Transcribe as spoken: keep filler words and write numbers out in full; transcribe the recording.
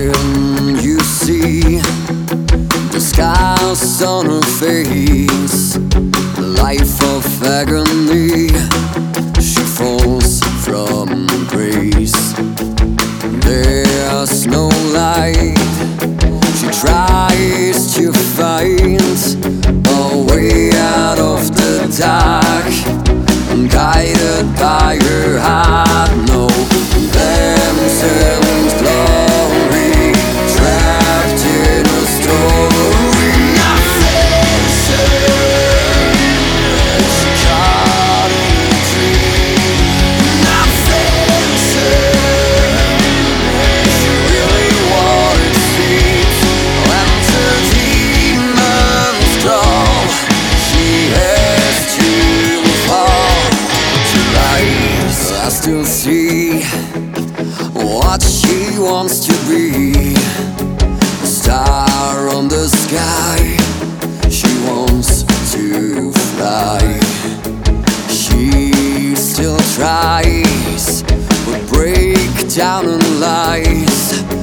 Can you see the scars on her face? Life of agony, she falls from grace. There's no light, she tries to find a way out of the dark, guided by her heart. No glimpse and glory, trapped in a story. Nothing certain, she caught in a dream. Nothing certain, she really wanted seeds. When her demons crawl, she has to fall to rise. I still see what she wants to be, a star on the sky. She wants to fly. She still tries, but break down and lies.